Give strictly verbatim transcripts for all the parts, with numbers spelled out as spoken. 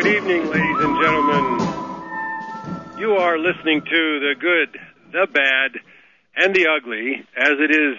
Good evening, ladies and gentlemen. You are listening to the good, the bad, and the ugly, as it is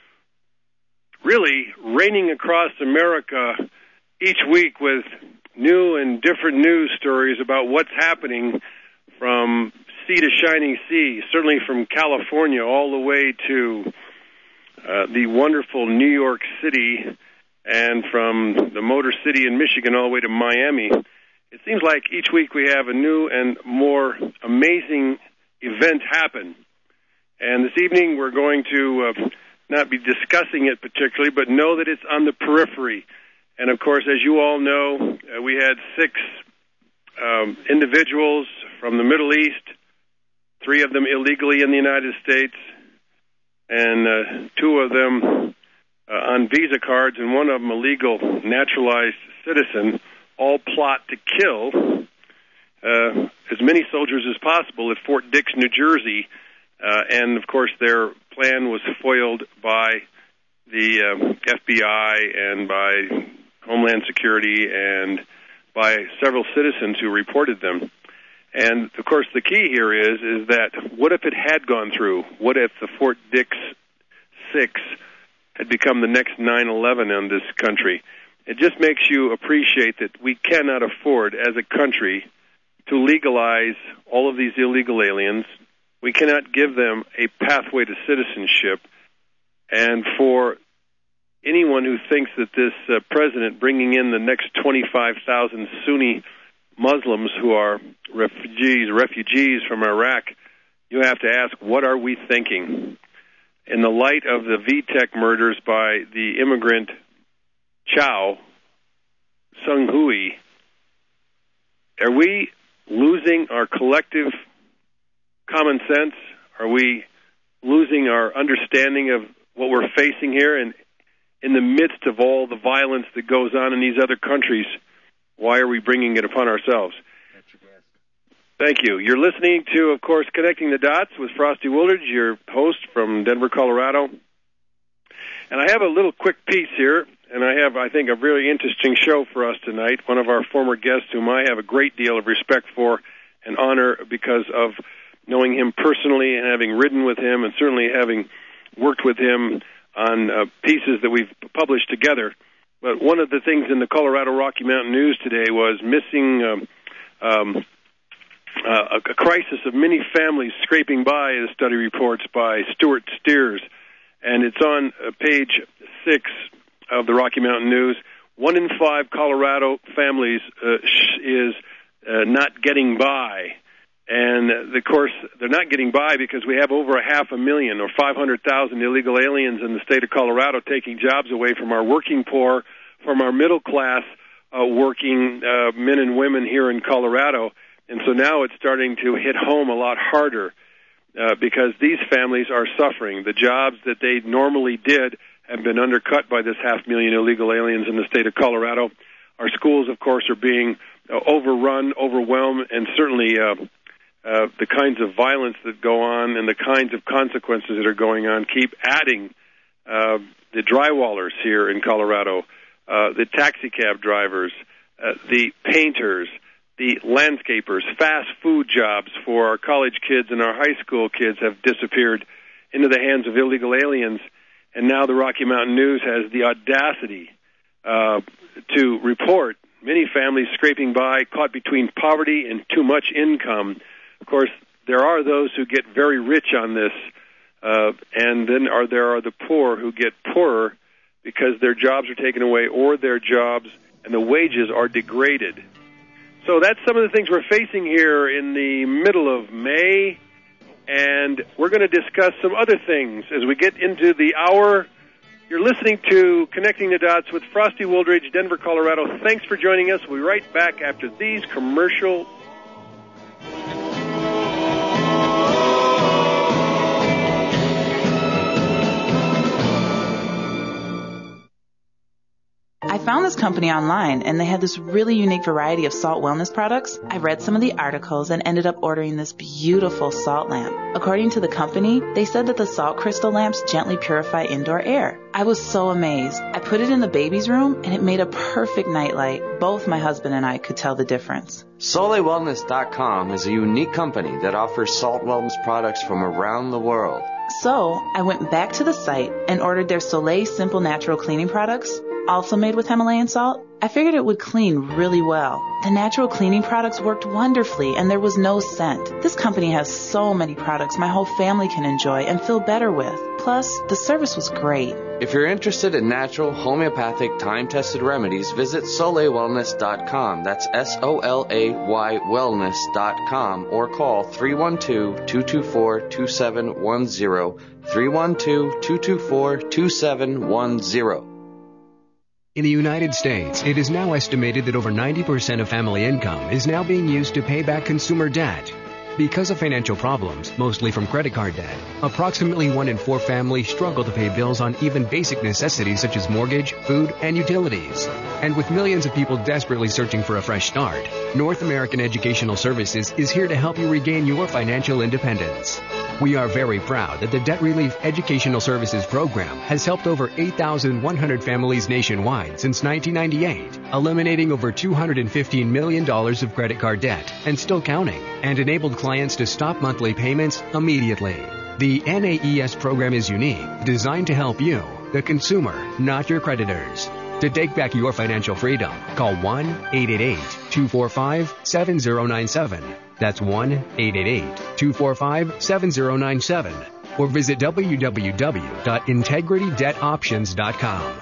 really raining across America each week with new and different news stories about what's happening from sea to shining sea, certainly from California all the way to uh, the wonderful New York City, and from the Motor City in Michigan all the way to Miami. It seems like each week we have a new and more amazing event happen. And this evening we're going to uh, not be discussing it particularly, but know that it's on the periphery. And, of course, as you all know, uh, we had six um, individuals from the Middle East, three of them illegally in the United States, and uh, two of them uh, on visa cards, and one of them a legal naturalized citizen, all plot to kill uh, as many soldiers as possible at Fort Dix, New Jersey. Uh, and, of course, their plan was foiled by the uh, F B I and by Homeland Security and by several citizens who reported them. And, of course, the key here is is that what if it had gone through? What if the Fort Dix six had become the next nine eleven in this country? It just makes you appreciate that we cannot afford, as a country, to legalize all of these illegal aliens. We cannot give them a pathway to citizenship. And for anyone who thinks that this uh, president bringing in the next twenty-five thousand Sunni Muslims who are refugees, refugees from Iraq, you have to ask, what are we thinking? In the light of the V TEC murders by the immigrant Chow Sung Hui, are we losing our collective common sense? Are we losing our understanding of what we're facing here? And in the midst of all the violence that goes on in these other countries, why are we bringing it upon ourselves? Thank you. You're listening to, of course, Connecting the Dots with Frosty Woolridge, your host from Denver, Colorado. And I have a little quick piece here, and I have, I think, a really interesting show for us tonight. One of our former guests, whom I have a great deal of respect for and honor because of knowing him personally and having ridden with him and certainly having worked with him on uh, pieces that we've published together. But one of the things in the Colorado Rocky Mountain News today was missing um, um, uh, a, a crisis of many families scraping by, as study reports by Stuart Steers. And it's on uh, page six of the Rocky Mountain News. One in five Colorado families uh, sh- is uh, not getting by. And, uh, of course, they're not getting by because we have over a half a million or five hundred thousand illegal aliens in the state of Colorado taking jobs away from our working poor, from our middle-class uh, working uh, men and women here in Colorado. And so now it's starting to hit home a lot harder uh, because these families are suffering. The jobs that they normally did have been undercut by this half million illegal aliens in the state of Colorado. Our schools, of course, are being uh, overrun, overwhelmed, and certainly uh, uh, the kinds of violence that go on and the kinds of consequences that are going on keep adding. Uh, the drywallers here in Colorado, uh, the taxi cab drivers, uh, the painters, the landscapers, fast food jobs for our college kids and our high school kids have disappeared into the hands of illegal aliens. And now the Rocky Mountain News has the audacity uh, to report many families scraping by, caught between poverty and too much income. Of course, there are those who get very rich on this, uh, and then are there are the poor who get poorer because their jobs are taken away or their jobs and the wages are degraded. So that's some of the things we're facing here in the middle of May. And we're going to discuss some other things as we get into the hour. You're listening to Connecting the Dots with Frosty Woolridge, Denver, Colorado. Thanks for joining us. We'll be right back after these commercial. I found this company online, and they had this really unique variety of salt wellness products. I read some of the articles and ended up ordering this beautiful salt lamp. According to the company, they said that the salt crystal lamps gently purify indoor air. I was so amazed. I put it in the baby's room, and it made a perfect nightlight. Both my husband and I could tell the difference. Soleil Wellness dot com is a unique company that offers salt wellness products from around the world. So I went back to the site and ordered their Soleil Simple Natural Cleaning products, also made with Himalayan salt. I figured it would clean really well. The natural cleaning products worked wonderfully, and there was no scent. This company has so many products my whole family can enjoy and feel better with. Plus, the service was great. If you're interested in natural, homeopathic, time-tested remedies, visit Soleil Wellness dot com. That's S O L A Y Wellness dot com, or call three one two, two two four, two seven one zero, three one two, two two four, two seven one zero. In the United States, it is now estimated that over ninety percent of family income is now being used to pay back consumer debt. Because of financial problems, mostly from credit card debt, approximately one in four families struggle to pay bills on even basic necessities such as mortgage, food, and utilities. And with millions of people desperately searching for a fresh start, North American Educational Services is here to help you regain your financial independence. We are very proud that the Debt Relief Educational Services Program has helped over eight thousand one hundred families nationwide since nineteen ninety-eight, eliminating over two hundred fifteen million dollars of credit card debt and still counting, and enabled clients to stop monthly payments immediately. The N A E S program is unique, designed to help you, the consumer, not your creditors. To take back your financial freedom, call one eight eight eight, two four five, seven zero nine seven. That's one eight eight eight, two four five, seven zero nine seven. Or visit w w w dot integrity debt options dot com.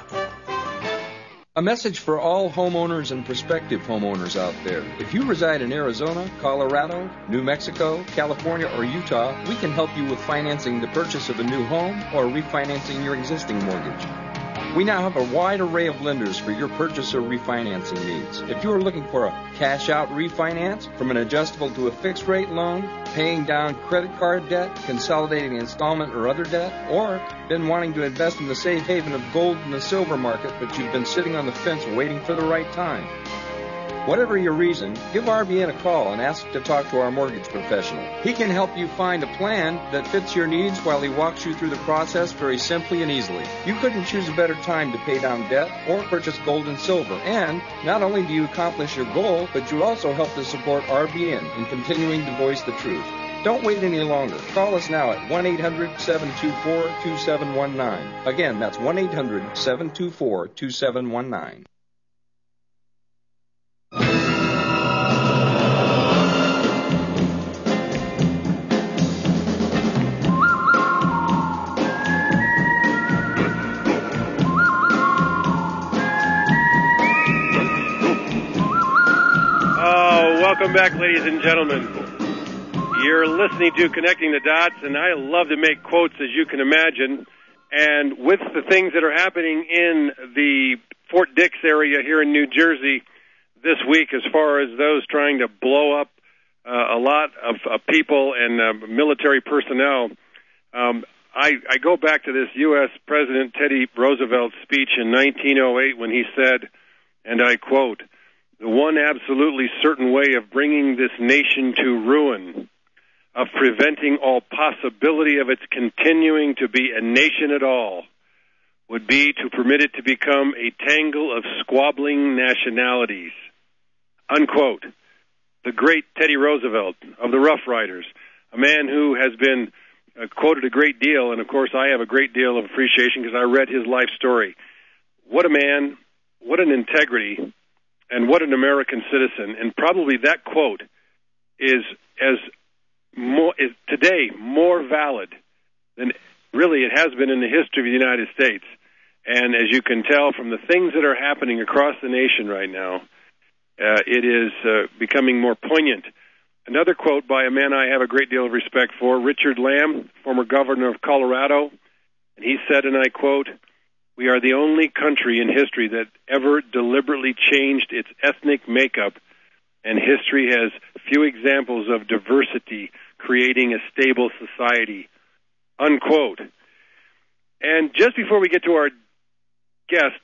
A message for all homeowners and prospective homeowners out there. If you reside in Arizona, Colorado, New Mexico, California, or Utah, we can help you with financing the purchase of a new home or refinancing your existing mortgage. We now have a wide array of lenders for your purchase or refinancing needs. If you are looking for a cash-out refinance, from an adjustable to a fixed-rate loan, paying down credit card debt, consolidating installment or other debt, or been wanting to invest in the safe haven of gold and the silver market, but you've been sitting on the fence waiting for the right time. Whatever your reason, give R B N a call and ask to talk to our mortgage professional. He can help you find a plan that fits your needs while he walks you through the process very simply and easily. You couldn't choose a better time to pay down debt or purchase gold and silver. And not only do you accomplish your goal, but you also help to support R B N in continuing to voice the truth. Don't wait any longer. Call us now at one eight hundred, seven two four, two seven one nine. Again, that's one eight hundred, seven two four, two seven one nine. Welcome back, ladies and gentlemen. You're listening to Connecting the Dots, and I love to make quotes, as you can imagine. And with the things that are happening in the Fort Dix area here in New Jersey this week, as far as those trying to blow up uh, a lot of uh, people and uh, military personnel, um, I, I go back to this U S President Teddy Roosevelt speech in nineteen oh eight when he said, and I quote, "The one absolutely certain way of bringing this nation to ruin, of preventing all possibility of its continuing to be a nation at all, would be to permit it to become a tangle of squabbling nationalities." Unquote. The great Teddy Roosevelt of the Rough Riders, a man who has been uh, quoted a great deal, and of course I have a great deal of appreciation because I read his life story. What a man, what an integrity, and what an American citizen. And probably that quote is as more is today more valid than really it has been in the history of the United States. And as you can tell from the things that are happening across the nation right now, uh, it is uh, becoming more poignant. Another quote by a man I have a great deal of respect for, Richard Lamb, former governor of Colorado, and he said, and I quote, "We are the only country in history that ever deliberately changed its ethnic makeup, and history has few examples of diversity creating a stable society." Unquote. And just before we get to our guest,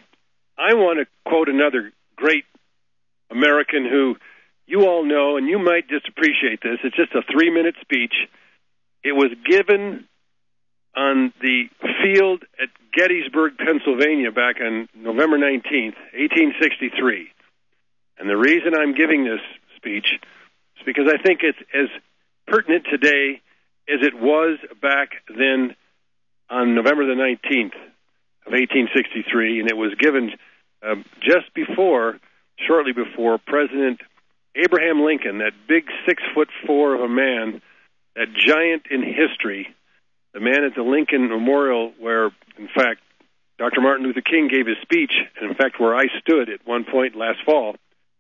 I want to quote another great American who you all know, and you might just appreciate this. It's just a three-minute speech. It was given on the field at Gettysburg, Pennsylvania, back on November nineteenth, eighteen sixty-three. And the reason I'm giving this speech is because I think it's as pertinent today as it was back then on November the nineteenth of eighteen sixty-three, and it was given uh, just before, shortly before, President Abraham Lincoln, that big six foot four of a man, that giant in history, the man at the Lincoln Memorial where, in fact, Doctor Martin Luther King gave his speech, and in fact where I stood at one point last fall,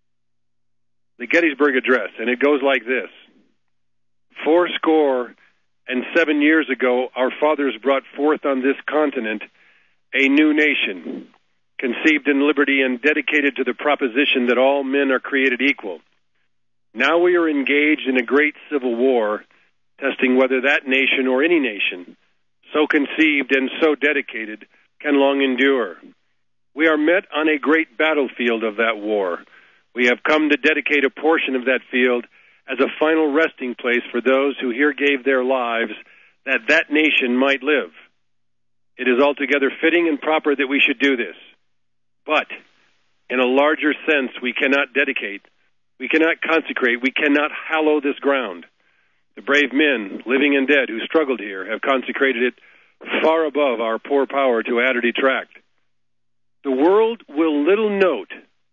the Gettysburg Address, and it goes like this. Four score and seven years ago, our fathers brought forth on this continent a new nation, conceived in liberty and dedicated to the proposition that all men are created equal. Now we are engaged in a great civil war, testing whether that nation or any nation, so conceived and so dedicated, can long endure. We are met on a great battlefield of that war. We have come to dedicate a portion of that field as a final resting place for those who here gave their lives that that nation might live. It is altogether fitting and proper that we should do this. But in a larger sense, we cannot dedicate, we cannot consecrate, we cannot hallow this ground. The brave men, living and dead, who struggled here have consecrated it far above our poor power to add or detract. The world will little note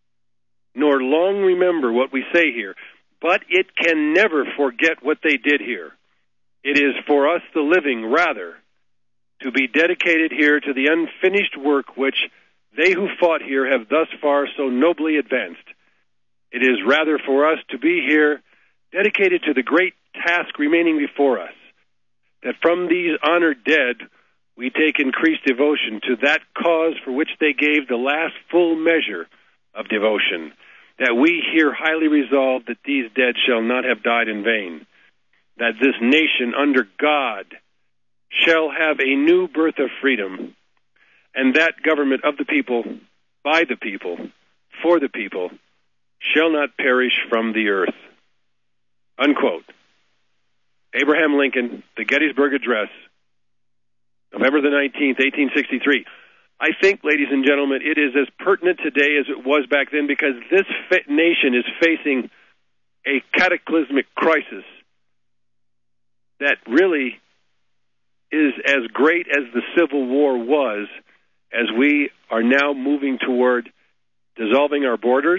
nor long remember what we say here, but it can never forget what they did here. It is for us, the living, rather, to be dedicated here to the unfinished work which they who fought here have thus far so nobly advanced. It is rather for us to be here dedicated to the great task remaining before us, that from these honored dead we take increased devotion to that cause for which they gave the last full measure of devotion, that we here highly resolve that these dead shall not have died in vain, that this nation under God shall have a new birth of freedom, and that government of the people, by the people, for the people, shall not perish from the earth. Unquote. Abraham Lincoln, the Gettysburg Address, November the nineteenth, eighteen sixty-three. I think, ladies and gentlemen, it is as pertinent today as it was back then, because this fa- nation is facing a cataclysmic crisis that really is as great as the Civil War was, as we are now moving toward dissolving our borders,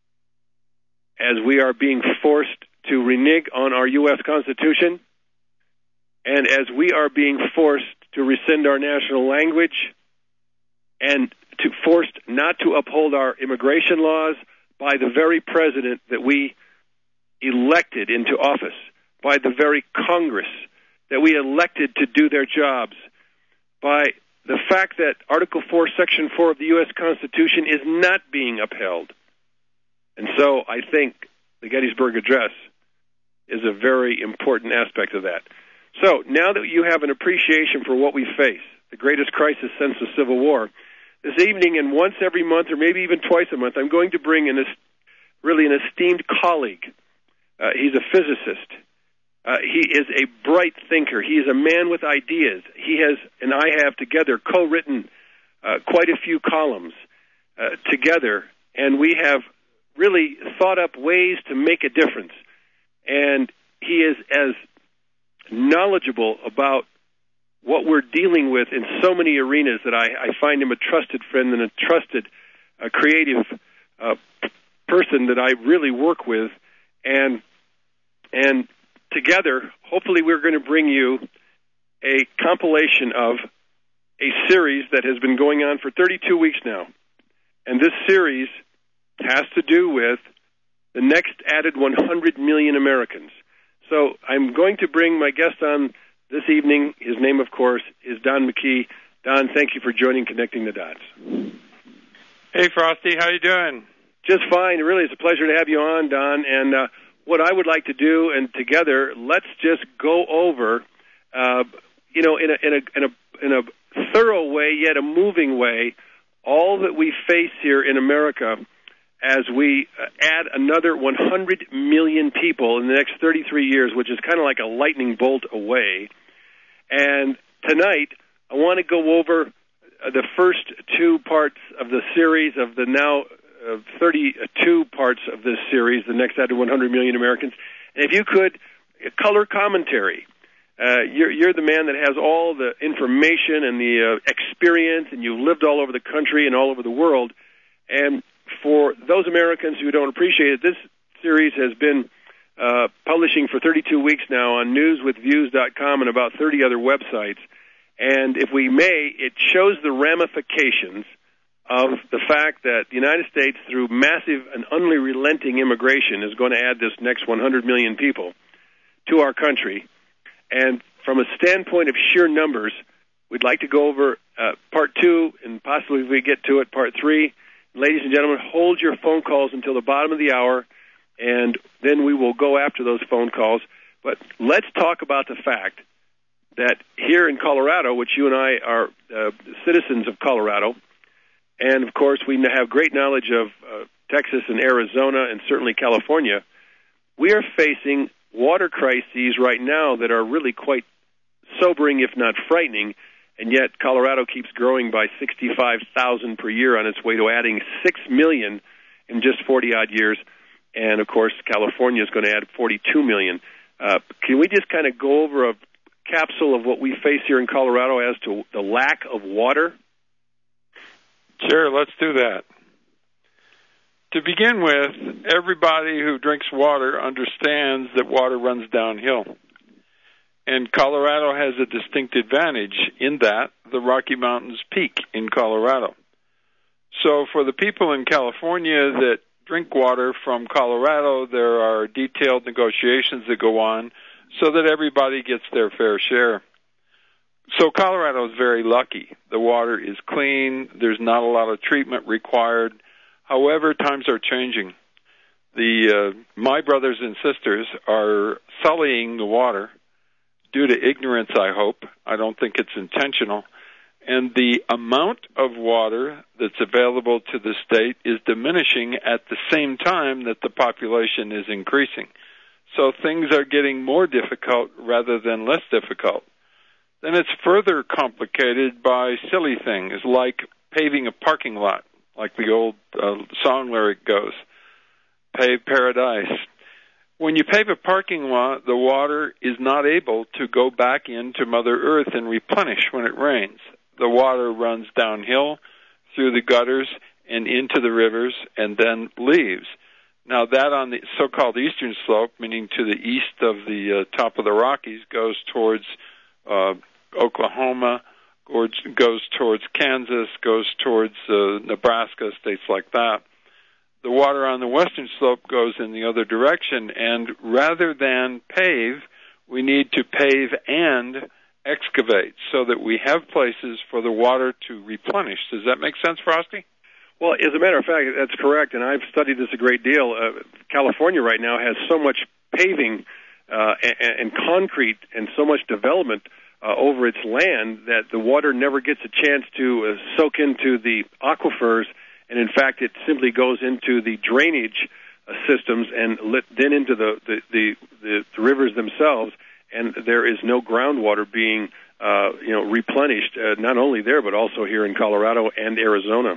as we are being forced to renege on our U S Constitution, and as we are being forced to rescind our national language, and to forced not to uphold our immigration laws by the very president that we elected into office, by the very Congress that we elected to do their jobs, by the fact that Article four, Section four of the U S Constitution is not being upheld. And so I think the Gettysburg Address is a very important aspect of that. So now that you have an appreciation for what we face, the greatest crisis since the Civil War, this evening and once every month, or maybe even twice a month, I'm going to bring in this really an esteemed colleague. Uh, he's a physicist. Uh, he is a bright thinker. He is a man with ideas. He has, and I have together, co-written uh, quite a few columns uh, together, and we have really thought up ways to make a difference. And he is as knowledgeable about what we're dealing with in so many arenas that I, I find him a trusted friend and a trusted uh, creative uh, person that I really work with. And and together, hopefully we're going to bring you a compilation of a series that has been going on for thirty-two weeks now. And this series has to do with the next added one hundred million Americans. So I'm going to bring my guest on this evening. His name, of course, is Don McKee. Don, thank you for joining Connecting the Dots. Hey, Frosty, how you doing? Just fine. Really, it's a pleasure to have you on, Don. And uh, what I would like to do, and together, let's just go over, uh, you know, in a, in a in a in a thorough way, yet a moving way, all that we face here in America as we add another one hundred million people in the next thirty-three years, which is kind of like a lightning bolt away. And tonight, I want to go over uh, the first two parts of the series of the now uh, thirty-two parts of this series, the next out of one hundred million Americans. And if you could, color commentary. Uh, you're, you're the man that has all the information and the uh, experience, and you've lived all over the country and all over the world. And for those Americans who don't appreciate it, this series has been uh, publishing for thirty-two weeks now on news with views dot com and about thirty other websites. And if we may, it shows the ramifications of the fact that the United States, through massive and unrelenting immigration, is going to add this next one hundred million people to our country. And from a standpoint of sheer numbers, we'd like to go over uh, part two, and possibly if we get to it, part three. Ladies and gentlemen, hold your phone calls until the bottom of the hour, and then we will go after those phone calls. But let's talk about the fact that here in Colorado, which you and I are uh, citizens of Colorado, and, of course, we have great knowledge of uh, Texas and Arizona and certainly California, we are facing water crises right now that are really quite sobering, if not frightening, and yet Colorado keeps growing by sixty-five thousand per year on its way to adding six million in just forty-odd years, and, of course, California is going to add forty-two million. Uh, can we just kind of go over a capsule of what we face here in Colorado as to the lack of water? Sure, let's do that. To begin with, everybody who drinks water understands that water runs downhill. And Colorado has a distinct advantage in that the Rocky Mountains peak in Colorado. So for the people in California that drink water from Colorado, there are detailed negotiations that go on so that everybody gets their fair share. So Colorado is very lucky. The water is clean. There's not a lot of treatment required. However, times are changing. The uh, my brothers and sisters are sullying the water due to ignorance, I hope. I don't think it's intentional. And the amount of water that's available to the state is diminishing at the same time that the population is increasing. So things are getting more difficult rather than less difficult. Then it's further complicated by silly things like paving a parking lot, like the old uh, song lyric goes, pave paradise. When you pave a parking lot, the water is not able to go back into Mother Earth and replenish when it rains. The water runs downhill through the gutters and into the rivers and then leaves. Now that on the so-called eastern slope, meaning to the east of the uh, top of the Rockies, goes towards uh, Oklahoma, goes towards Kansas, goes towards uh, Nebraska, states like that. The water on the western slope goes in the other direction, and rather than pave, we need to pave and excavate so that we have places for the water to replenish. Does that make sense, Frosty? Well, as a matter of fact, that's correct, and I've studied this a great deal. Uh, California right now has so much paving uh, and, and concrete and so much development uh, over its land that the water never gets a chance to uh, soak into the aquifers, and in fact, it simply goes into the drainage uh, systems and lit, then into the, the, the, the, the rivers themselves, and there is no groundwater being uh, you know, replenished, uh, not only there, but also here in Colorado and Arizona.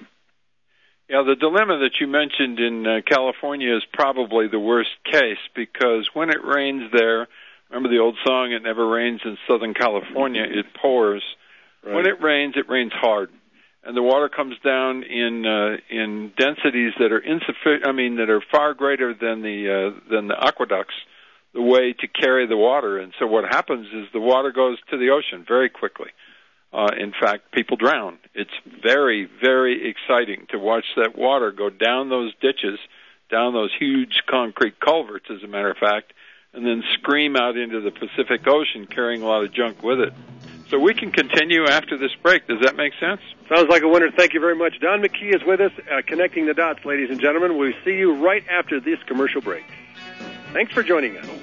Yeah, the dilemma that you mentioned in uh, California is probably the worst case because when it rains there, remember the old song, it never rains in Southern California, it pours. Right. When it rains, it rains hard. And the water comes down in uh, in densities that are insufficient, I mean, that are far greater than the uh, than the aqueducts, the way to carry the water. And so what happens is the water goes to the ocean very quickly. Uh, in fact, people drown. It's very, very exciting to watch that water go down those ditches, down those huge concrete culverts, as a matter of fact, and then scream out into the Pacific Ocean, carrying a lot of junk with it. So we can continue after this break. Does that make sense? Sounds like a winner. Thank you very much. Don McKee is with us, uh, connecting the dots, ladies and gentlemen. We'll see you right after this commercial break. Thanks for joining us.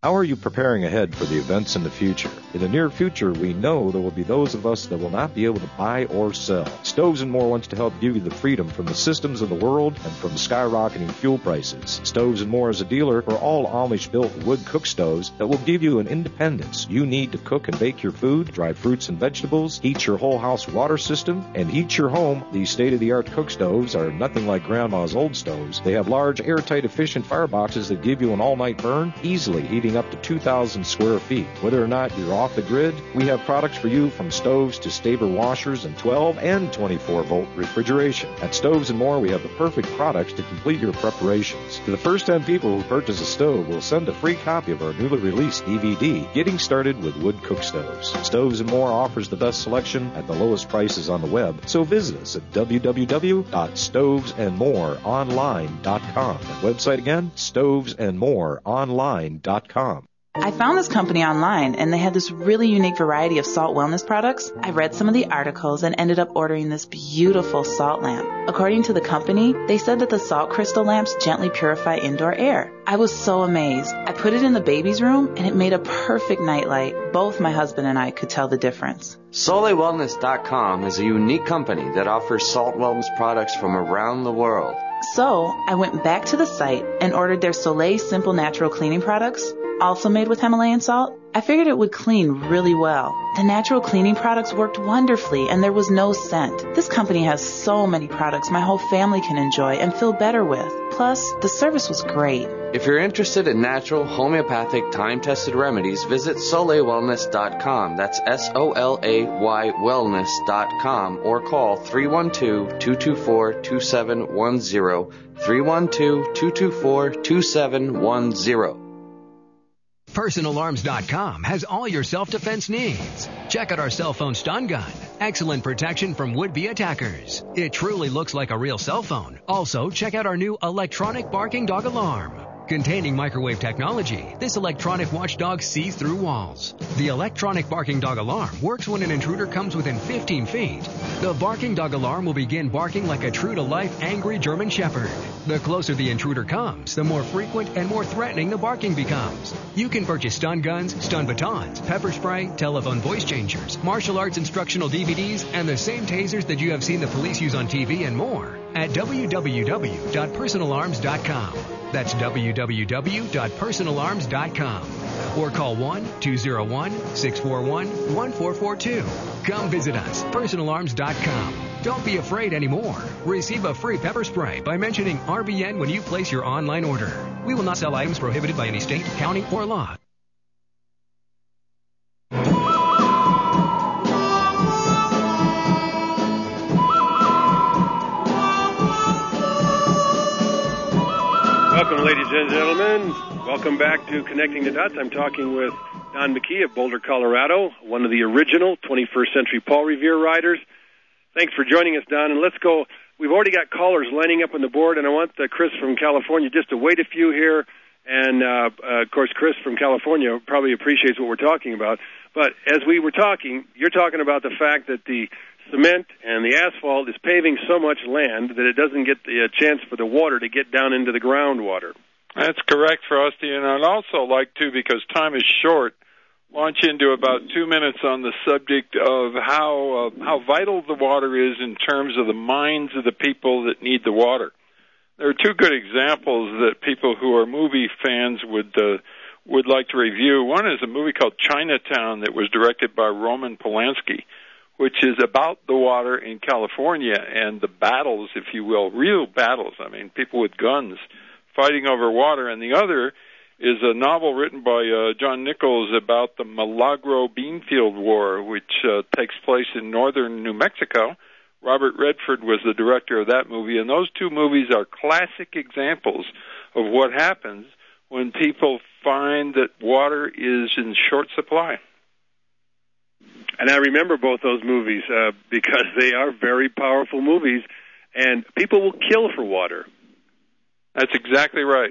How are you preparing ahead for the events in the future? In the near future, we know there will be those of us that will not be able to buy or sell. Stoves and More wants to help give you the freedom from the systems of the world and from skyrocketing fuel prices. Stoves and More is a dealer for all Amish-built wood cook stoves that will give you an independence you need to cook and bake your food, dry fruits and vegetables, heat your whole house water system, and heat your home. These state-of-the-art cook stoves are nothing like Grandma's old stoves. They have large, airtight, efficient fireboxes that give you an all-night burn, easily heating up to two thousand square feet. Whether or not you're off the grid, we have products for you from stoves to Staber washers and twelve and twenty-four volt refrigeration. At Stoves and More, we have the perfect products to complete your preparations. To the first ten people who purchase a stove, we'll send a free copy of our newly released D V D, Getting Started with Wood Cook Stoves. Stoves and More offers the best selection at the lowest prices on the web, so visit us at w w w dot stoves and more online dot com. That website again, stoves and more online dot com. I found this company online, and they had this really unique variety of salt wellness products. I read some of the articles and ended up ordering this beautiful salt lamp. According to the company, they said that the salt crystal lamps gently purify indoor air. I was so amazed. I put it in the baby's room, and it made a perfect nightlight. Both my husband and I could tell the difference. Soleil Wellness dot com is a unique company that offers salt wellness products from around the world. So I went back to the site and ordered their Soleil Simple Natural Cleaning products, also made with Himalayan salt. I figured it would clean really well. The natural cleaning products worked wonderfully, and there was no scent. This company has so many products my whole family can enjoy and feel better with. Plus, the service was great. If you're interested in natural, homeopathic, time-tested remedies, visit Soleil Wellness dot com. That's S O L A Y wellness dot com, or call three one two, two two four, two seven one zero, three one two, two two four, two seven one zero. Personal Arms dot com has all your self-defense needs. Check out our cell phone stun gun. Excellent protection from would-be attackers. It truly looks like a real cell phone. Also, check out our new electronic barking dog alarm. Containing microwave technology, this electronic watchdog sees through walls. The electronic barking dog alarm works when an intruder comes within fifteen feet. The barking dog alarm will begin barking like a true-to-life angry German shepherd. The closer the intruder comes, the more frequent and more threatening the barking becomes. You can purchase stun guns, stun batons, pepper spray, telephone voice changers, martial arts instructional D V Ds, and the same tasers that you have seen the police use on T V and more at w w w dot personal arms dot com. That's w w w dot personal arms dot com. Or call one two zero one, six four one, one four four two. Come visit us, personal arms dot com. Don't be afraid anymore. Receive a free pepper spray by mentioning R B N when you place your online order. We will not sell items prohibited by any state, county, or law. Welcome, ladies and gentlemen. Welcome back to Connecting the Dots. I'm talking with Don McKee of Boulder, Colorado, one of the original twenty-first century Paul Revere riders. Thanks for joining us, Don. And let's go. We've already got callers lining up on the board, and I want uh, Chris from California just to wait a few here. And, uh, uh, of course, Chris from California probably appreciates what we're talking about. But as we were talking, you're talking about the fact that the cement and the asphalt is paving so much land that it doesn't get the uh, chance for the water to get down into the groundwater. That's correct, Frosty. And I'd also like to, because time is short, launch into about two minutes on the subject of how uh, how vital the water is in terms of the minds of the people that need the water. There are two good examples that people who are movie fans would uh, would like to review. One is a movie called Chinatown that was directed by Roman Polanski, which is about the water in California and the battles, if you will, real battles. I mean, people with guns fighting over water. And the other is a novel written by uh, John Nichols about the Milagro Beanfield War, which uh, takes place in northern New Mexico. Robert Redford was the director of that movie, and those two movies are classic examples of what happens when people find that water is in short supply. And I remember both those movies uh, because they are very powerful movies, and people will kill for water. That's exactly right.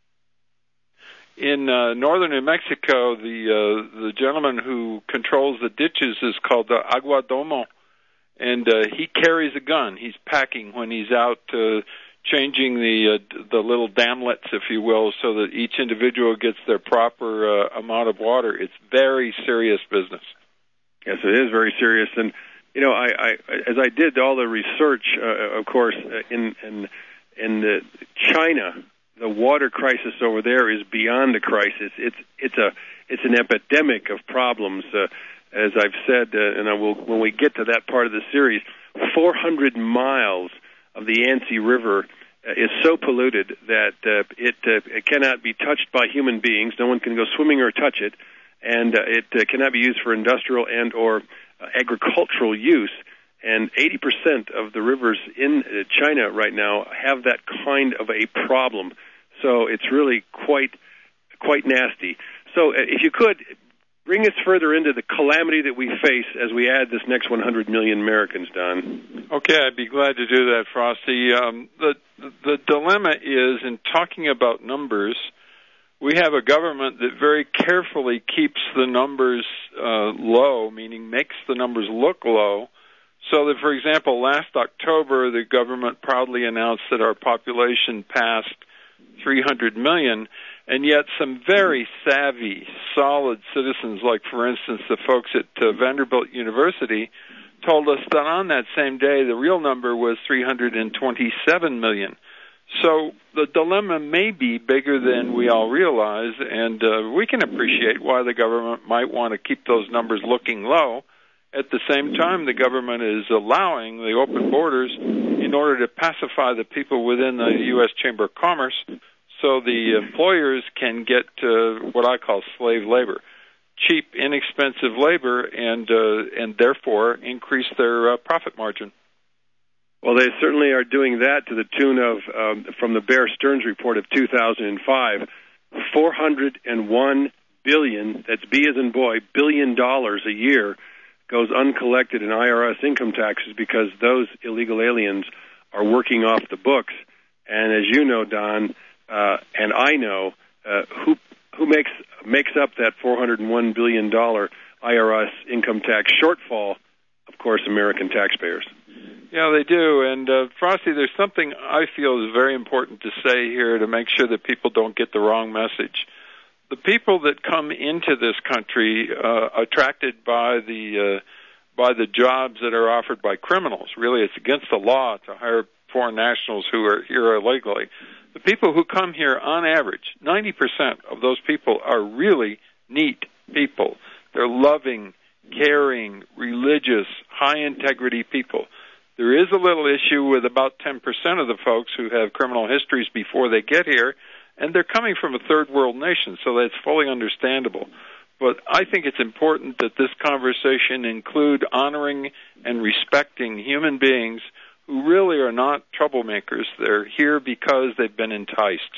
In uh, northern New Mexico, the uh, the gentleman who controls the ditches is called uh, Aguadomo, and uh, he carries a gun. He's packing when he's out uh, changing the uh, the little damlets, if you will, so that each individual gets their proper uh, amount of water. It's very serious business. Yes, it is very serious. And, you know, I, I as I did all the research, uh, of course, uh, in, in, in the China, the water crisis over there is beyond a crisis. It's it's a it's an epidemic of problems. Uh, as I've said, uh, and I will when we get to that part of the series, four hundred miles of the Yangtze River uh, is so polluted that uh, it, uh, it cannot be touched by human beings. No one can go swimming or touch it, and uh, it uh, cannot be used for industrial and or uh, agricultural use. And eighty percent of the rivers in uh, China right now have that kind of a problem. So it's really quite quite nasty. So uh, if you could, bring us further into the calamity that we face as we add this next one hundred million Americans, Don. Okay, I'd be glad to do that, Frosty. Um, the, the dilemma is, in talking about numbers, we have a government that very carefully keeps the numbers uh, low, meaning makes the numbers look low, so that, for example, last October, the government proudly announced that our population passed three hundred million, and yet some very savvy, solid citizens, like, for instance, the folks at uh, Vanderbilt University, told us that on that same day the real number was three hundred twenty-seven million. So the dilemma may be bigger than we all realize, and uh, we can appreciate why the government might want to keep those numbers looking low. At the same time, the government is allowing the open borders in order to pacify the people within the U S Chamber of Commerce, so the employers can get uh, what I call slave labor, cheap, inexpensive labor, and uh, and therefore increase their uh, profit margin. Well, they certainly are doing that to the tune of, um, from the Bear Stearns report of two thousand five, four hundred one billion, that's B as in boy, billion dollars a year goes uncollected in I R S income taxes because those illegal aliens are working off the books. And as you know, Don, uh, and I know, uh, who who makes makes up that four hundred one billion dollars I R S income tax shortfall? Of course, American taxpayers. Yeah, they do. And, uh, Frosty, there's something I feel is very important to say here to make sure that people don't get the wrong message. The people that come into this country uh, attracted by the uh, by the jobs that are offered by criminals, really it's against the law to hire foreign nationals who are here illegally. The people who come here, on average, ninety percent of those people are really neat people. They're loving, caring, religious, high-integrity people. There is a little issue with about ten percent of the folks who have criminal histories before they get here, and they're coming from a third world nation, so that's fully understandable. But I think it's important that this conversation include honoring and respecting human beings who really are not troublemakers. They're here because they've been enticed.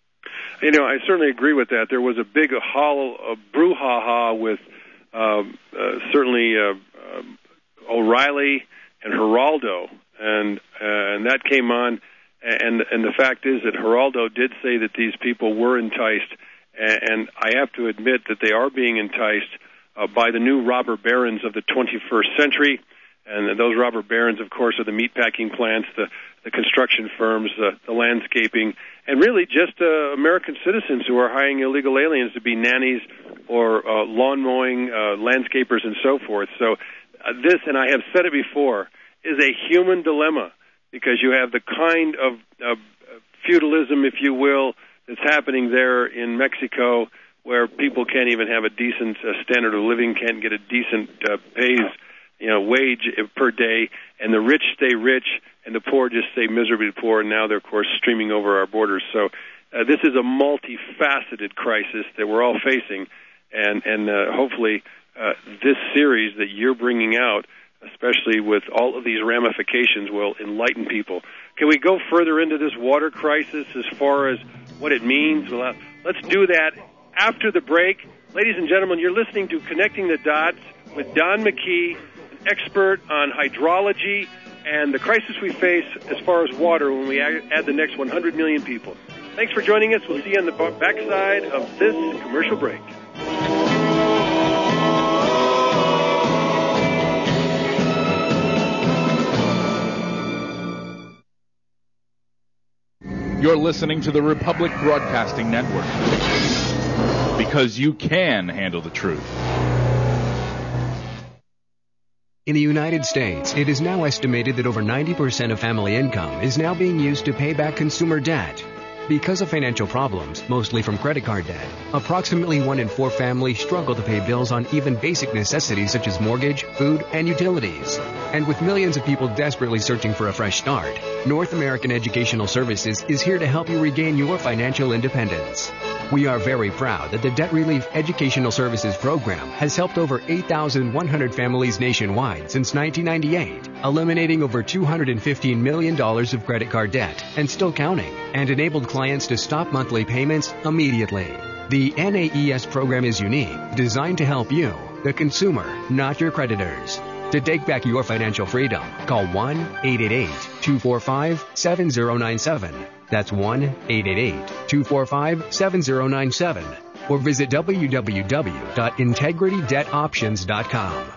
You know, I certainly agree with that. There was a big hollow, a brouhaha with um, uh, certainly uh, um, O'Reilly and Geraldo, and uh, and that came on. And and the fact is that Geraldo did say that these people were enticed, and, and I have to admit that they are being enticed uh, by the new robber barons of the twenty-first century. And those robber barons, of course, are the meatpacking plants, the, the construction firms, the, the landscaping, and really just uh, American citizens who are hiring illegal aliens to be nannies or uh, lawn mowing, uh, landscapers, and so forth. So uh, this, and I have said it before, is a human dilemma, because you have the kind of uh, feudalism, if you will, that's happening there in Mexico, where people can't even have a decent uh, standard of living, can't get a decent uh, pays, you know, wage per day, and the rich stay rich, and the poor just stay miserably poor, and now they're, of course, streaming over our borders. So uh, this is a multifaceted crisis that we're all facing, and, and uh, hopefully uh, this series that you're bringing out, especially with all of these ramifications, will enlighten people. Can we go further into this water crisis as far as what it means? Well, let's do that after the break. Ladies and gentlemen, you're listening to Connecting the Dots with Don McKee, an expert on hydrology and the crisis we face as far as water when we add the next one hundred million people. Thanks for joining us. We'll see you on the backside of this commercial break. You're listening to the Republic Broadcasting Network, because you can handle the truth. In the United States, it is now estimated that over ninety percent of family income is now being used to pay back consumer debt. Because of financial problems, mostly from credit card debt, approximately one in four families struggle to pay bills on even basic necessities such as mortgage, food, and utilities. And with millions of people desperately searching for a fresh start, North American Educational Services is here to help you regain your financial independence. We are very proud that the Debt Relief Educational Services Program has helped over eight thousand one hundred families nationwide since nineteen ninety-eight, eliminating over two hundred fifteen million dollars of credit card debt and still counting, and enabled clients to stop monthly payments immediately. The N A E S program is unique, designed to help you, the consumer, not your creditors. To take back your financial freedom, call one eight eight eight, two four five, seven zero nine seven. That's one eight eight eight, two four five, seven zero nine seven. Or visit w w w dot integrity debt options dot com.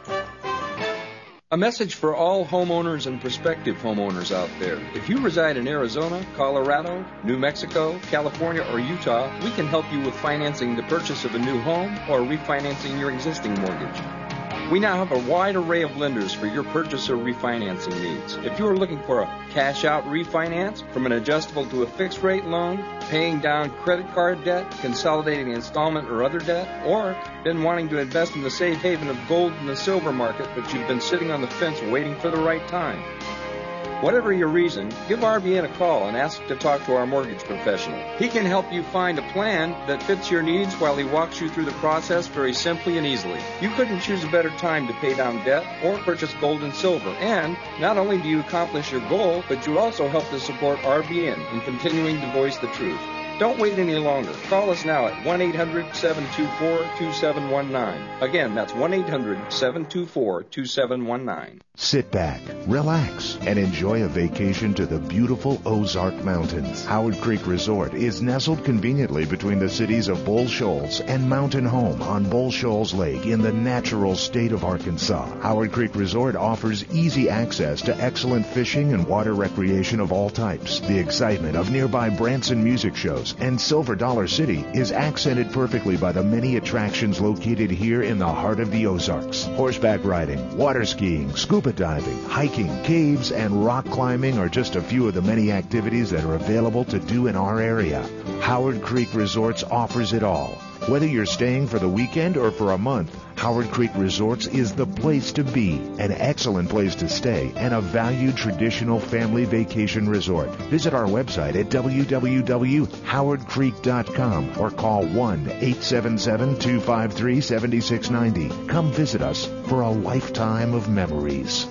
A message for all homeowners and prospective homeowners out there. If you reside in Arizona, Colorado, New Mexico, California, or Utah, we can help you with financing the purchase of a new home or refinancing your existing mortgage. We now have a wide array of lenders for your purchase or refinancing needs. If you are looking for a cash-out refinance, from an adjustable to a fixed-rate loan, paying down credit card debt, consolidating installment or other debt, or been wanting to invest in the safe haven of gold in the silver market, but you've been sitting on the fence waiting for the right time. Whatever your reason, give R B N a call and ask to talk to our mortgage professional. He can help you find a plan that fits your needs while he walks you through the process very simply and easily. You couldn't choose a better time to pay down debt or purchase gold and silver. And not only do you accomplish your goal, but you also help to support R B N in continuing to voice the truth. Don't wait any longer. Call us now at one eight hundred, seven two four, two seven one nine. Again, that's one eight hundred, seven two four, two seven one nine. Sit back, relax, and enjoy a vacation to the beautiful Ozark Mountains. Howard Creek Resort is nestled conveniently between the cities of Bull Shoals and Mountain Home on Bull Shoals Lake in the natural state of Arkansas. Howard Creek Resort offers easy access to excellent fishing and water recreation of all types. The excitement of nearby Branson music shows and Silver Dollar City is accented perfectly by the many attractions located here in the heart of the Ozarks. Horseback riding, water skiing, scuba diving, hiking, caves, and rock climbing are just a few of the many activities that are available to do in our area. Howard Creek Resorts offers it all. Whether you're staying for the weekend or for a month, Howard Creek Resorts is the place to be, an excellent place to stay, and a valued traditional family vacation resort. Visit our website at w w w dot howard creek dot com or call one eight seven seven, two five three, seven six nine zero. Come visit us for a lifetime of memories.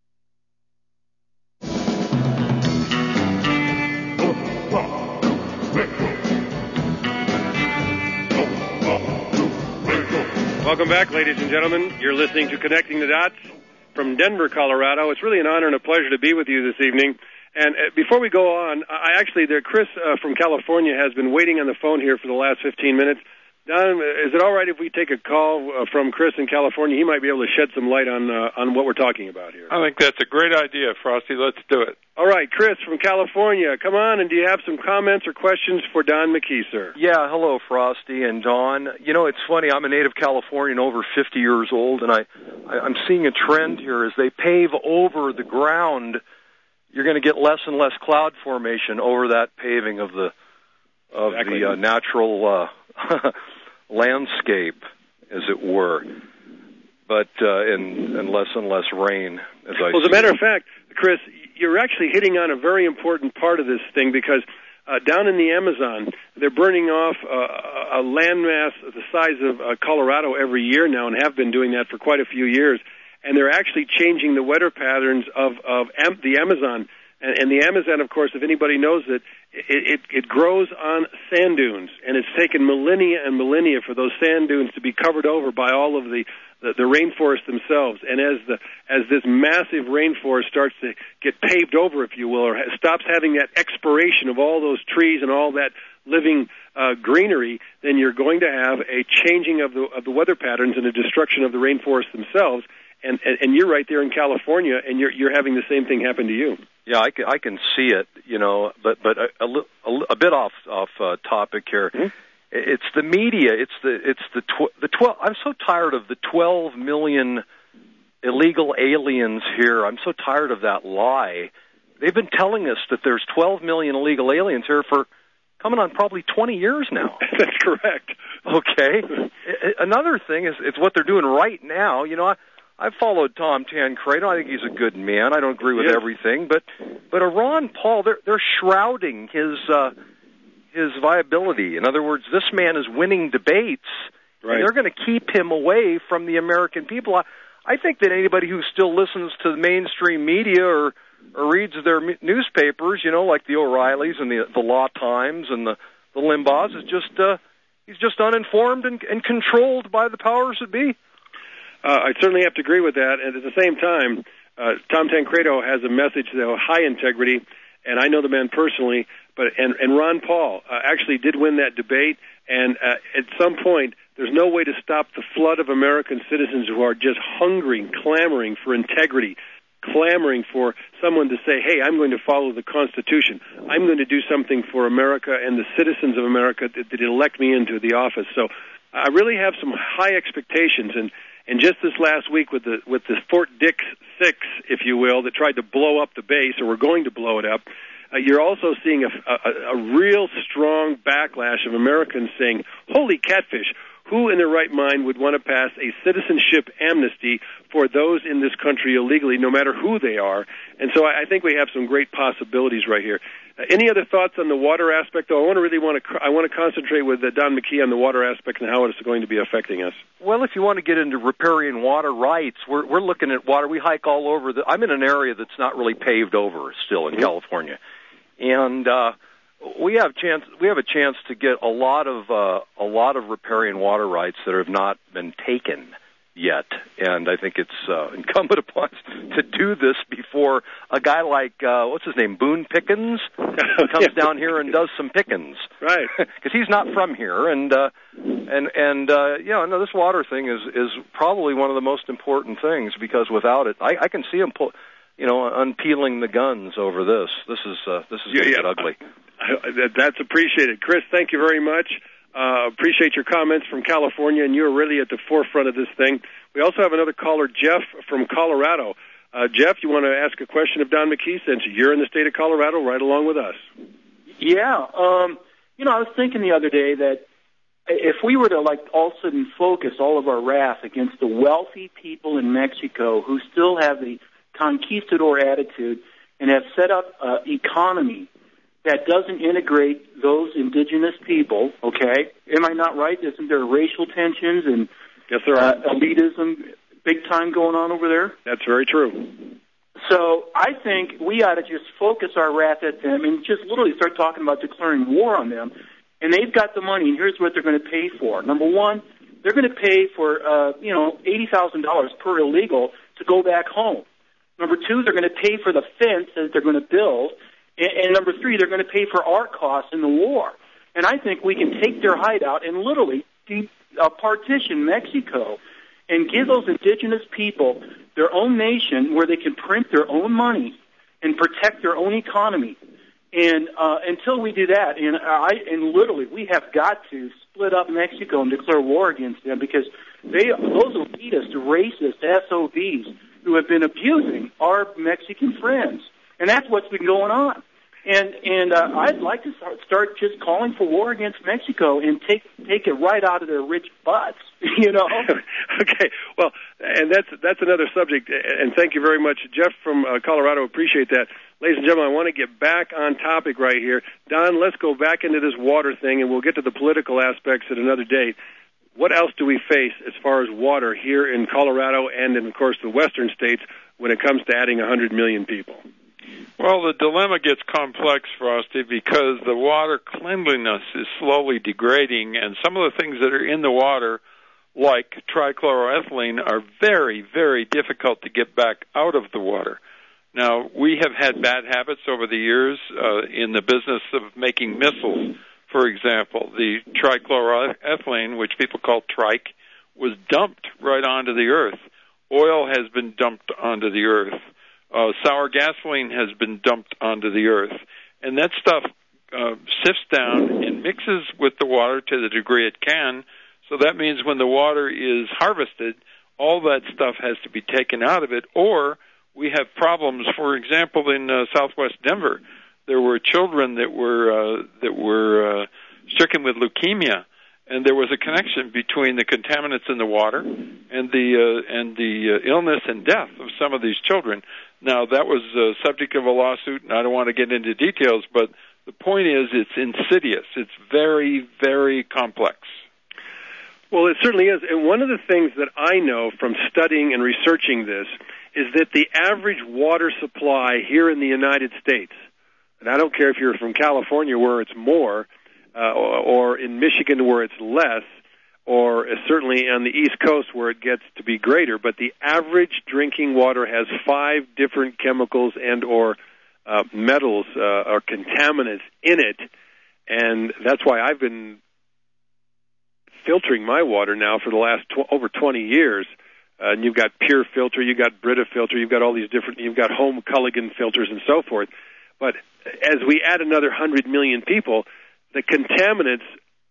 Welcome back, ladies and gentlemen. You're listening to Connecting the Dots from Denver, Colorado. It's really an honor and a pleasure to be with you this evening. And uh, before we go on, I actually, there, Chris uh, from California has been waiting on the phone here for the last fifteen minutes. Don, is it all right if we take a call uh, from Chris in California? He might be able to shed some light on uh, on what we're talking about here. I think that's a great idea, Frosty. Let's do it. All right, Chris from California, come on, and do you have some comments or questions for Don McKee, sir? Yeah, hello, Frosty and Don. You know, it's funny, I'm a native Californian, over fifty years old, and I, I, I'm seeing a trend here. As they pave over the ground, you're going to get less and less cloud formation over that paving of the of exactly. the uh, natural uh, landscape, as it were, but uh, and, and less and less rain. As I well, as a see. matter of fact, Chris, you're actually hitting on a very important part of this thing because uh, down in the Amazon, they're burning off uh, a landmass the size of uh, Colorado every year now and have been doing that for quite a few years. And they're actually changing the weather patterns of, of Am- the Amazon. And, and the Amazon, of course, if anybody knows it, it, it, it grows on sand dunes. And it's taken millennia and millennia for those sand dunes to be covered over by all of the, the, the rainforests themselves. And as the as this massive rainforest starts to get paved over, if you will, or ha- stops having that expiration of all those trees and all that living uh, greenery, then you're going to have a changing of the of the weather patterns and a destruction of the rainforests themselves. And, and, and you're right there in California, and you're you're having the same thing happen to you. Yeah, I can, I can see it, you know, but but a, a, a, a bit off off uh, topic here. Mm-hmm. It's the media. It's the it's the tw- the twelve. I'm so tired of the twelve million illegal aliens here. I'm so tired of that lie. They've been telling us that there's twelve million illegal aliens here for coming on probably twenty years now. That's correct. Okay. Another thing is it's what they're doing right now. You know, I, I've followed Tom Tancredo. I think he's a good man. I don't agree with yes. everything, but but a Ron Paul, they're they're shrouding his uh, his viability. In other words, this man is winning debates, right. and they're going to keep him away from the American people. I, I think that anybody who still listens to the mainstream media or or reads their m- newspapers, you know, like the O'Reillys and the the Law Times and the the Limbaughs, is just uh, he's just uninformed and, and controlled by the powers that be. Uh, I certainly have to agree with that. And at the same time, uh, Tom Tancredo has a message of high integrity, and I know the man personally. But and, and Ron Paul uh, actually did win that debate. And uh, at some point, there's no way to stop the flood of American citizens who are just hungering, clamoring for integrity, clamoring for someone to say, hey, I'm going to follow the Constitution. I'm going to do something for America and the citizens of America that, that elect me into the office. So I really have some high expectations. And And just this last week with the with the Fort Dix Six, if you will, that tried to blow up the base, or were going to blow it up, uh, you're also seeing a, a, a real strong backlash of Americans saying, holy catfish, who in their right mind would want to pass a citizenship amnesty for those in this country illegally, no matter who they are? And so I, I think we have some great possibilities right here. Uh, any other thoughts on the water aspect? Though I want to really want to I want to concentrate with uh, Don McKee on the water aspect and how it's going to be affecting us. Well, if you want to get into riparian water rights, we're we're looking at water. We hike all over. The, I'm in an area that's not really paved over still in mm-hmm. California, and uh, we have chance. We have a chance to get a lot of uh, a lot of riparian water rights that have not been taken yet, and I think it's uh, incumbent upon us to do this before a guy like uh, what's his name, Boone Pickens, comes down here and does some pickings, right? Because he's not from here, and uh, and and uh, yeah, no, this water thing is is probably one of the most important things, because without it, I, I can see him pull, you know, unpeeling the guns over this. This is uh, this is yeah, yeah. ugly. I, I, that's appreciated, Chris. Thank you very much. Uh, appreciate your comments from California, and you're really at the forefront of this thing. We also have another caller, Jeff from Colorado. Uh, Jeff, you want to ask a question of Don McKee, since you're in the state of Colorado right along with us? Yeah. Um, you know, I was thinking the other day that if we were to, like, all of a sudden focus all of our wrath against the wealthy people in Mexico who still have the conquistador attitude and have set up an economy that doesn't integrate those indigenous people, okay? Am I not right? Isn't there racial tensions and yes, there are. Uh, elitism big time going on over there? That's very true. So I think we ought to just focus our wrath at them and just literally start talking about declaring war on them. And they've got the money, and here's what they're going to pay for. Number one, they're going to pay for, uh, you know, eighty thousand dollars per illegal to go back home. Number two, they're going to pay for the fence that they're going to build. And number three, they're going to pay for our costs in the war. And I think we can take their hideout and literally de- uh, partition Mexico and give those indigenous people their own nation where they can print their own money and protect their own economy. And uh, until we do that, and I and literally we have got to split up Mexico and declare war against them, because they those elitist, racist S O Bs who have been abusing our Mexican friends. And that's what's been going on. And and uh, I'd like to start just calling for war against Mexico and take take it right out of their rich butts, you know? Okay, well, and that's that's another subject, and thank you very much. Jeff from uh, Colorado, appreciate that. Ladies and gentlemen, I want to get back on topic right here. Don, let's go back into this water thing, and we'll get to the political aspects at another date. What else do we face as far as water here in Colorado and in, of course, the western states when it comes to adding one hundred million people? Well, the dilemma gets complex, Frosty, because the water cleanliness is slowly degrading, and some of the things that are in the water, like trichloroethylene, are very, very difficult to get back out of the water. Now, we have had bad habits over the years uh, in the business of making missiles. For example, the trichloroethylene, which people call trike, was dumped right onto the earth. Oil has been dumped onto the earth. Uh, sour gasoline has been dumped onto the earth, and that stuff uh, sifts down and mixes with the water to the degree it can. So that means when the water is harvested, all that stuff has to be taken out of it, or we have problems. For example, in uh, southwest Denver, there were children that were uh, that were uh, stricken with leukemia, and there was a connection between the contaminants in the water and the uh, and the uh, illness and death of some of these children. Now, that was uh, subject of a lawsuit, and I don't want to get into details, but the point is it's insidious. It's very, very complex. Well, it certainly is. And one of the things that I know from studying and researching this is that the average water supply here in the United States, and I don't care if you're from California where it's more, uh, or, or in Michigan where it's less, or certainly on the East Coast where it gets to be greater, but the average drinking water has five different chemicals and or uh, metals uh, or contaminants in it, and that's why I've been filtering my water now for the last tw- over twenty years. Uh, and you've got Pure Filter, you've got Brita Filter, you've got all these different, you've got Home Culligan filters and so forth. But as we add another one hundred million people, the contaminants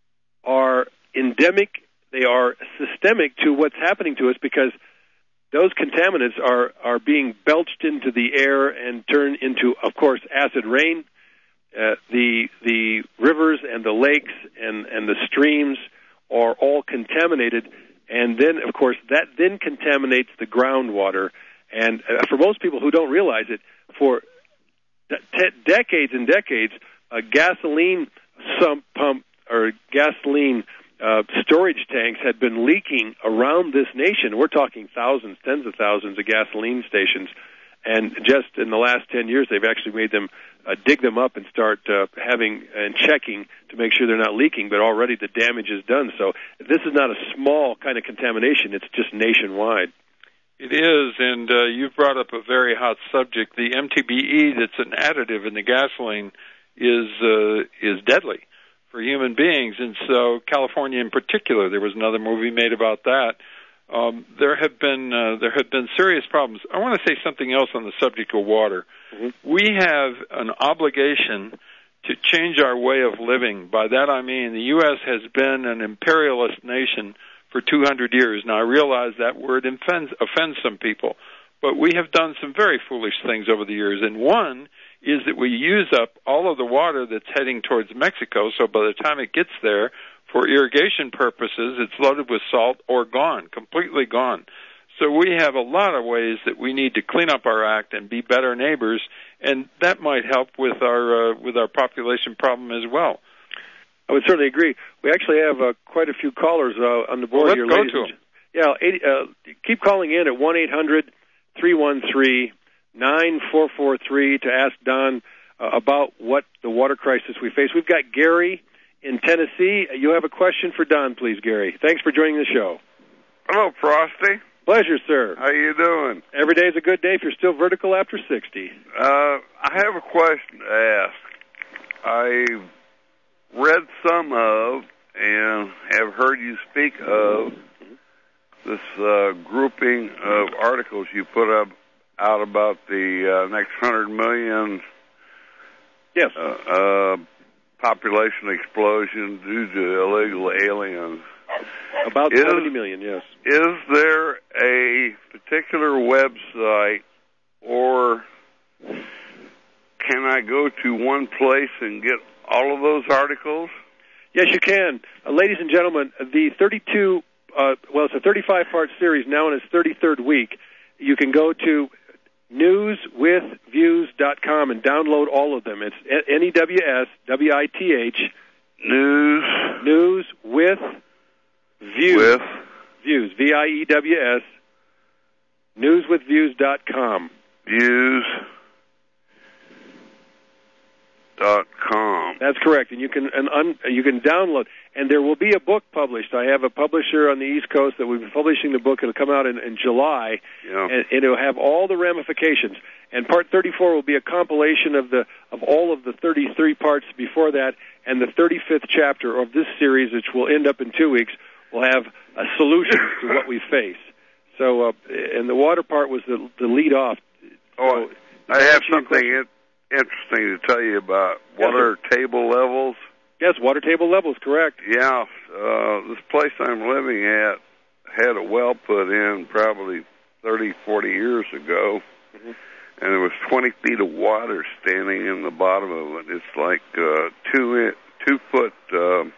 are endemic, they are systemic to what's happening to us because those contaminants are, are being belched into the air and turned into, of course, acid rain. Uh, the the rivers and the lakes and, and the streams are all contaminated, and then, of course, that then contaminates the groundwater. And uh, for most people who don't realize it, for de- decades and decades, a gasoline sump pump or gasoline uh, storage tanks had been leaking around this nation. We're talking thousands, tens of thousands of gasoline stations. And just in the last ten years, they've actually made them uh, dig them up and start uh, having and checking to make sure they're not leaking, but already the damage is done. So this is not a small kind of contamination. It's just nationwide. It is, and uh, you've brought up a very hot subject. The M T B E that's an additive in the gasoline is uh, is deadly for human beings, and so California in particular, there was another movie made about that. Um, there have been uh, there have been serious problems. I want to say something else on the subject of water. Mm-hmm. We have an obligation to change our way of living. By that I mean the U S has been an imperialist nation for two hundred years. Now, I realize that word offends, offends some people, but we have done some very foolish things over the years, and one is that we use up all of the water that's heading towards Mexico, so by the time it gets there, for irrigation purposes, it's loaded with salt or gone, completely gone. So we have a lot of ways that we need to clean up our act and be better neighbors, and that might help with our uh, with our population problem as well. I would certainly agree. We actually have uh, quite a few callers uh, on the board well, let's here. Go ladies to and, yeah, eighty, uh, keep calling in at one eight hundred three one three nine four four three to ask Don uh, about what the water crisis we face. We've got Gary in Tennessee. You have a question for Don, please, Gary. Thanks for joining the show. Hello, Frosty. Pleasure, sir. How you doing? Every day is a good day if you're still vertical after sixty. Uh, I have a question to ask. I read some of and have heard you speak of this uh, grouping of articles you put up out about the uh, next hundred million yes. uh, uh, population explosion due to illegal aliens. About is, seventy million, yes. Is there a particular website, or can I go to one place and get all of those articles? Yes, you can. Uh, ladies and gentlemen, the thirty-two, uh, well, it's a thirty-five part series now in its thirty-third week. You can go to news with views dot com and download all of them. It's N E W S W I T H. News. News with Views. With? Views. V I E W S. news with views dot com. Views. Dot com. That's correct, and you can and un, you can download. And there will be a book published. I have a publisher on the East Coast that will be publishing the book. It'll come out in, in July, yeah. and, and it'll have all the ramifications. And part thirty-four will be a compilation of the of all of the thirty-three parts before that, and the thirty-fifth chapter of this series, which will end up in two weeks, will have a solution to what we face. So, uh, and the water part was the, the lead off. Oh, so, I have something in, interesting to tell you about water yes, table levels. Yes, water table levels, correct. Yeah, uh, this place I'm living at had a well put in probably thirty, forty years ago, mm-hmm. and there was twenty feet of water standing in the bottom of it. It's like uh, two in, two foot uh,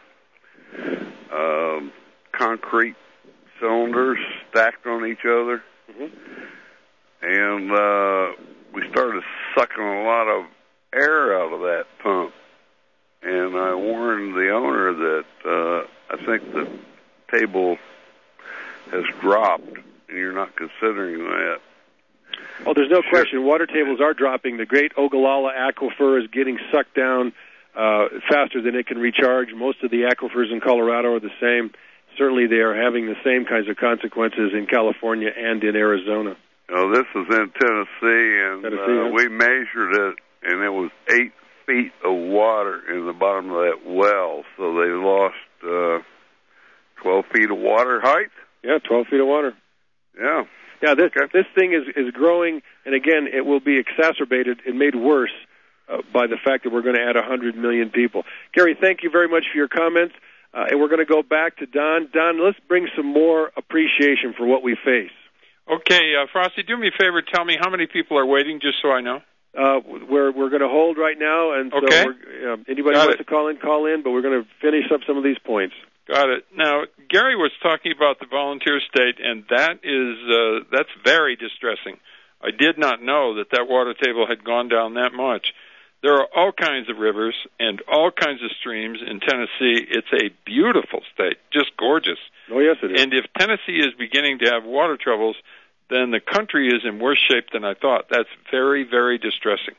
uh, concrete cylinders stacked on each other, mm-hmm. and uh, we started sucking a lot of air out of that pump. And I warned the owner that uh, I think the table has dropped, and you're not considering that. Oh, there's no question. Water tables are dropping. The great Ogallala Aquifer is getting sucked down uh, faster than it can recharge. Most of the aquifers in Colorado are the same. Certainly they are having the same kinds of consequences in California and in Arizona. Oh, this is in Tennessee, and Tennessee, uh, huh? we measured it, and it was eight feet of water in the bottom of that well, so they lost uh, twelve feet of water height. Yeah, twelve feet of water. Yeah. Yeah, this okay. this thing is, is growing, and again, it will be exacerbated and made worse uh, by the fact that we're going to add one hundred million people. Gary, thank you very much for your comments, uh, and we're going to go back to Don. Don, let's bring some more appreciation for what we face. Okay, uh, Frosty, do me a favor. Tell me how many people are waiting, just so I know. Uh, we're we're going to hold right now, and so okay. we're, uh, anybody Got wants it. to call in, call in. But we're going to finish up some of these points. Got it. Now, Gary was talking about the volunteer state, and that is uh, that's very distressing. I did not know that that water table had gone down that much. There are all kinds of rivers and all kinds of streams in Tennessee. It's a beautiful state, just gorgeous. Oh, yes, it is. And if Tennessee is beginning to have water troubles, then the country is in worse shape than I thought. That's very, very distressing.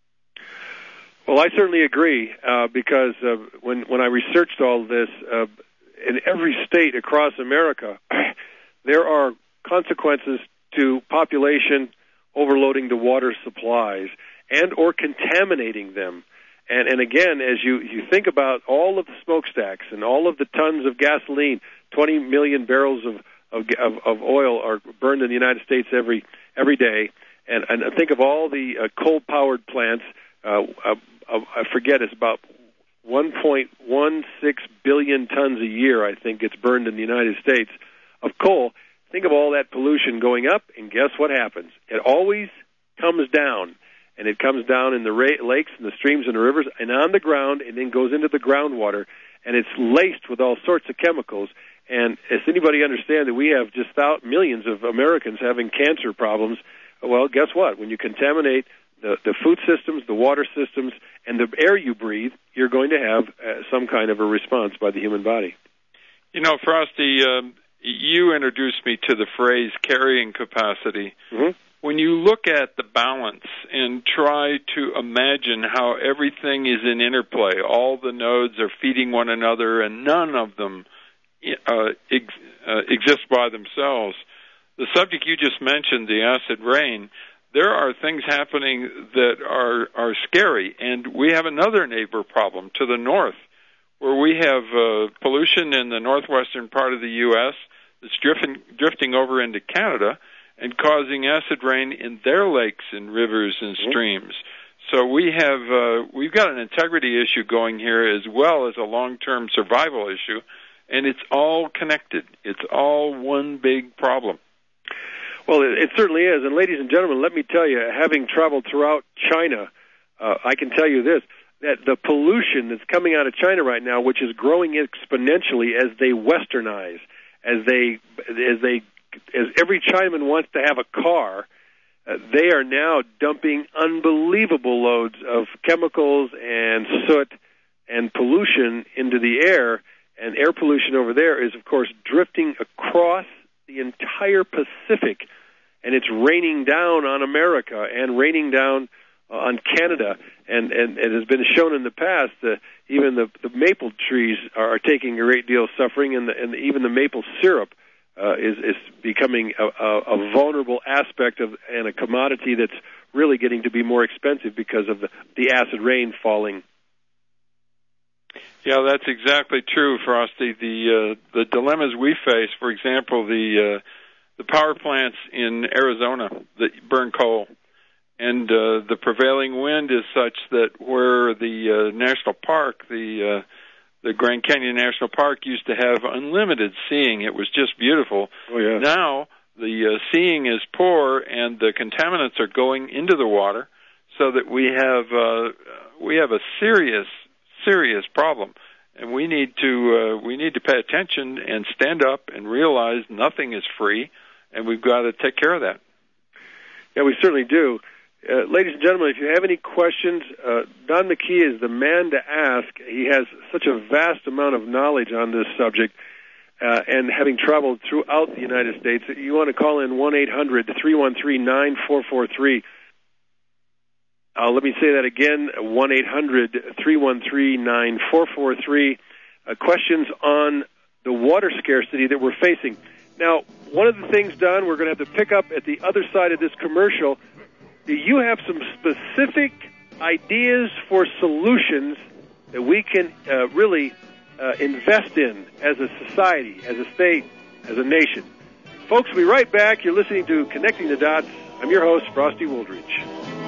Well, I certainly agree, uh, because uh, when when I researched all this, uh, in every state across America, there are consequences to population overloading the water supplies and or contaminating them. And, and again, as you, you think about all of the smokestacks and all of the tons of gasoline, twenty million barrels of Of, of, of oil are burned in the United States every every day, and, and think of all the uh, coal-powered plants. Uh, uh, uh, I forget, it's about one point one six billion tons a year, I think, gets burned in the United States of coal. Think of all that pollution going up, and guess what happens? It always comes down, and it comes down in the ra- lakes and the streams and the rivers and on the ground, and then goes into the groundwater, and it's laced with all sorts of chemicals. And as anybody understand that we have just thousands, millions of Americans having cancer problems, well, guess what? When you contaminate the, the food systems, the water systems, and the air you breathe, you're going to have uh, some kind of a response by the human body. You know, Frosty, um, you introduced me to the phrase carrying capacity. Mm-hmm. When you look at the balance and try to imagine how everything is in interplay, all the nodes are feeding one another and none of them Uh, ex- uh, exist by themselves. The subject you just mentioned, the acid rain, there are things happening that are, are scary. And we have another neighbor problem to the north, where we have uh, pollution in the northwestern part of the U S that's drifting, drifting over into Canada and causing acid rain in their lakes and rivers and streams. So we have uh, we've got an integrity issue going here as well as a long-term survival issue. And it's all connected. It's all one big problem. Well, it, it certainly is. And ladies and gentlemen, let me tell you, having traveled throughout China, uh, I can tell you this, that the pollution that's coming out of China right now, which is growing exponentially as they westernize, as they, as they, as every Chinaman wants to have a car, uh, they are now dumping unbelievable loads of chemicals and soot and pollution into the air. And air pollution over there is, of course, drifting across the entire Pacific, and it's raining down on America and raining down uh, on Canada. And, and it has been shown in the past that even the, the maple trees are, are taking a great deal of suffering, and, the, and even the maple syrup uh, is, is becoming a, a, a vulnerable aspect of and a commodity that's really getting to be more expensive because of the, the acid rain falling. Yeah, that's exactly true, Frosty. The uh, the dilemmas we face, for example, the uh, the power plants in Arizona that burn coal, and uh, the prevailing wind is such that where the uh, national park, the uh, the Grand Canyon National Park, used to have unlimited seeing. It was just beautiful. Oh, yeah. Now the uh, seeing is poor, and the contaminants are going into the water, so that we have uh, we have a serious serious problem, and we need to uh, we need to pay attention and stand up and realize nothing is free, and we've got to take care of that. Yeah, we certainly do. Uh, ladies and gentlemen, if you have any questions, uh, Don McKee is the man to ask. He has such a vast amount of knowledge on this subject, uh, and having traveled throughout the United States, you want to call in one eight hundred three one three nine four four three. Uh, let me say that again, one eight hundred three one three nine four four three. Uh, questions on the water scarcity that we're facing. Now, one of the things, Don, we're going to have to pick up at the other side of this commercial. Do you have some specific ideas for solutions that we can uh, really uh, invest in as a society, as a state, as a nation? Folks, we'll be right back. You're listening to Connecting the Dots. I'm your host, Frosty Wooldridge.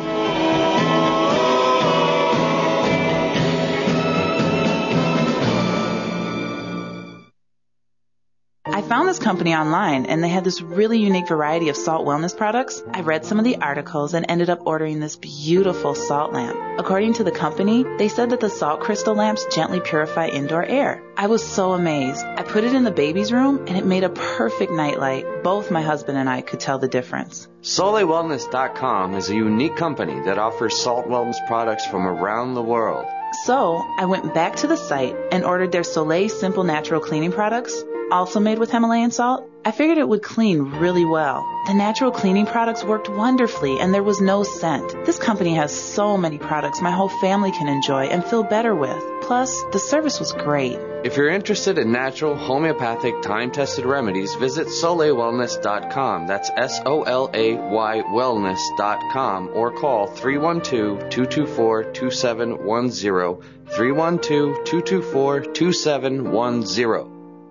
I found this company online, and they had this really unique variety of salt wellness products. I read some of the articles and ended up ordering this beautiful salt lamp. According to the company, they said that the salt crystal lamps gently purify indoor air. I was so amazed. I put it in the baby's room, and it made a perfect nightlight. Both my husband and I could tell the difference. Soleil Wellness dot com is a unique company that offers salt wellness products from around the world. So I went back to the site and ordered their Soleil Simple Natural Cleaning products, also made with Himalayan salt. I figured it would clean really well. The natural cleaning products worked wonderfully, and there was no scent. This company has so many products my whole family can enjoy and feel better with. Plus, the service was great. If you're interested in natural, homeopathic, time-tested remedies, visit Soleil Wellness dot com. That's S O L A Y wellness dot com, or call three one two, two two four, two seven one zero, three one two, two two four, two seven one zero.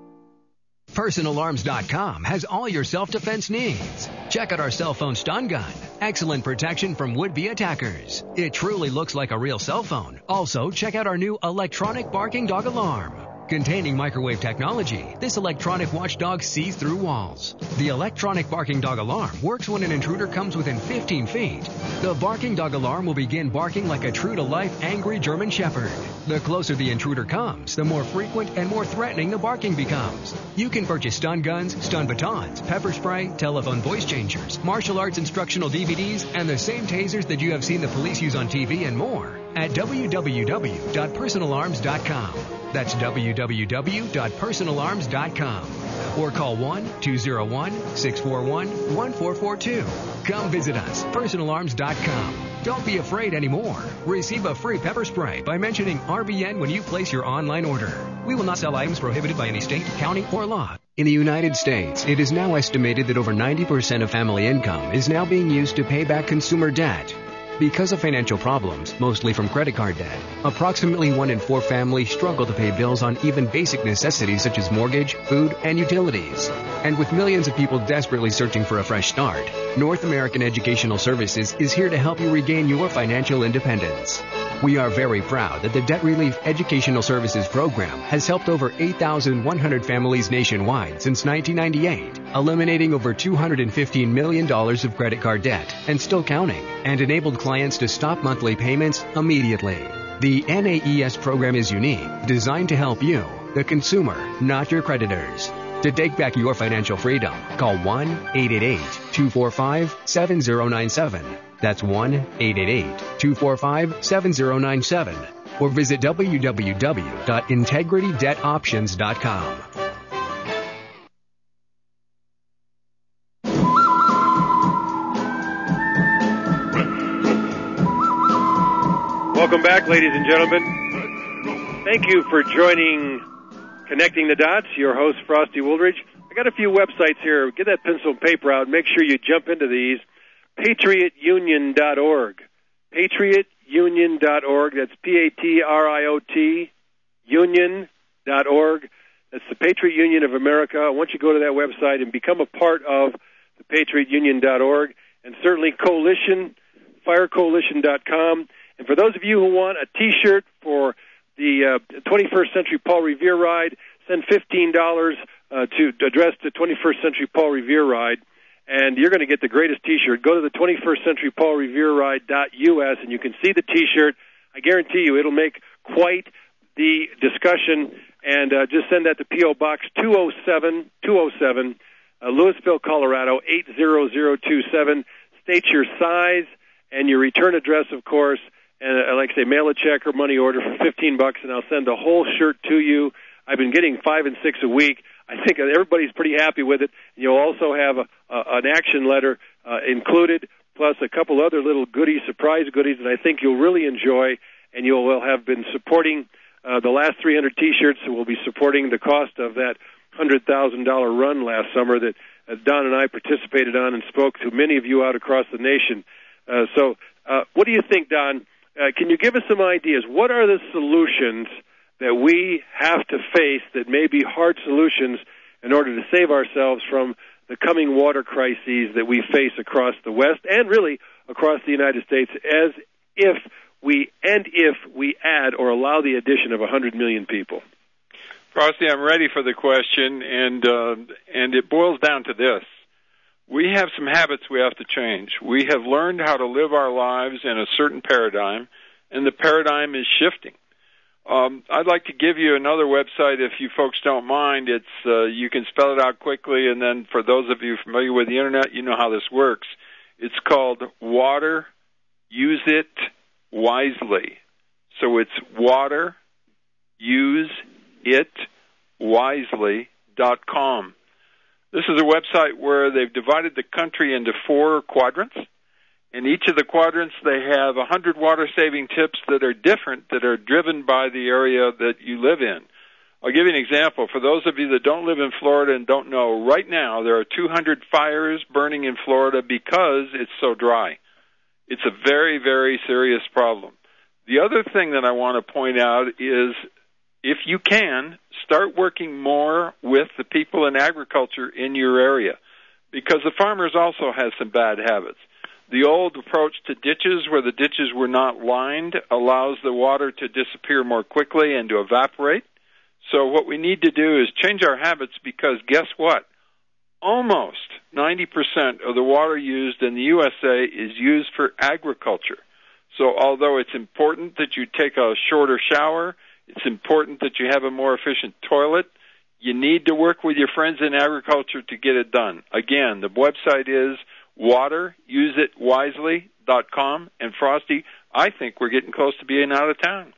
Personal Arms dot com has all your self-defense needs. Check out our cell phone stun gun. Excellent protection from would-be attackers. It truly looks like a real cell phone. Also, check out our new electronic barking dog alarm. Containing microwave technology, this electronic watchdog sees through walls. The electronic barking dog alarm works when an intruder comes within fifteen feet. The barking dog alarm will begin barking like a true-to-life angry German shepherd. The closer the intruder comes, the more frequent and more threatening the barking becomes. You can purchase stun guns, stun batons, pepper spray, telephone voice changers, martial arts instructional D V Ds, and the same tasers that you have seen the police use on T V and more at w w w dot personal arms dot com. That's w w w dot personal arms dot com. Or call one two zero one, six four one, one four four two. Come visit us, personal arms dot com. Don't be afraid anymore. Receive a free pepper spray by mentioning R B N when you place your online order. We will not sell items prohibited by any state, county, or law. In the United States, it is now estimated that over ninety percent of family income is now being used to pay back consumer debt. Because of financial problems, mostly from credit card debt, approximately one in four families struggle to pay bills on even basic necessities such as mortgage, food, and utilities. And with millions of people desperately searching for a fresh start, North American Educational Services is here to help you regain your financial independence. We are very proud that the Debt Relief Educational Services Program has helped over eight thousand one hundred families nationwide since nineteen ninety-eight, eliminating over two hundred fifteen million dollars of credit card debt and still counting, and enabled clients to stop monthly payments immediately. The N A E S program is unique, designed to help you, the consumer, not your creditors. To take back your financial freedom, call one eight eight eight, two four five, seven zero nine seven. That's one eight eight eight, two four five, seven zero nine seven. Or visit w w w dot integrity debt options dot com. Welcome back, ladies and gentlemen. Thank you for joining Connecting the Dots, your host, Frosty Wooldridge. I got a few websites here. Get that pencil and paper out. Make sure you jump into these. patriot union dot org. patriot union dot org. That's P A T R I O T, union dot org. That's the Patriot Union of America. I want you to go to that website and become a part of the patriot union dot org. And certainly Coalition fire coalition dot com. And for those of you who want a T-shirt for the uh, twenty-first Century Paul Revere Ride, send fifteen dollars uh, to address to twenty-first Century Paul Revere Ride, and you're going to get the greatest T-shirt. Go to the twenty-first Century Paul Revere Ride dot U S, and you can see the T-shirt. I guarantee you it'll make quite the discussion. And uh, just send that to P O. Box two oh seven, two oh seven, uh, Louisville, Colorado, eight zero zero two seven. State your size and your return address, of course. And uh, like I say, mail a check or money order for fifteen bucks, and I'll send the whole shirt to you. I've been getting five and six a week. I think everybody's pretty happy with it. You'll also have a, a, an action letter uh, included, plus a couple other little goodies, surprise goodies that I think you'll really enjoy, and you will have been supporting uh, the last three hundred T-shirts, and we'll be supporting the cost of that one hundred thousand dollars run last summer that uh, Don and I participated on and spoke to many of you out across the nation. Uh, so uh, what do you think, Don? Uh, can you give us some ideas? What are the solutions that we have to face that may be hard solutions in order to save ourselves from the coming water crises that we face across the West and really across the United States, as if we and if we add or allow the addition of one hundred million people? Frosty, I'm ready for the question, and uh, and it boils down to this. We have some habits we have to change. We have learned how to live our lives in a certain paradigm, and the paradigm is shifting. Um, I'd like to give you another website if you folks don't mind. It's uh, you can spell it out quickly, and then for those of you familiar with the Internet, you know how this works. It's called Water Use It Wisely. So it's water use it wisely dot com. This is a website where they've divided the country into four quadrants. In each of the quadrants, they have one hundred water-saving tips that are different, that are driven by the area that you live in. I'll give you an example. For those of you that don't live in Florida and don't know, right now there are two hundred fires burning in Florida because it's so dry. It's a very, very serious problem. The other thing that I want to point out is, if you can, start working more with the people in agriculture in your area, because the farmers also have some bad habits. The old approach to ditches, where the ditches were not lined, allows the water to disappear more quickly and to evaporate. So what we need to do is change our habits, because guess what? Almost ninety percent of the water used in the U S A is used for agriculture. So although it's important that you take a shorter shower, it's important that you have a more efficient toilet, you need to work with your friends in agriculture to get it done. Again, the website is water use it wisely dot com. And Frosty, I think we're getting close to being out of town.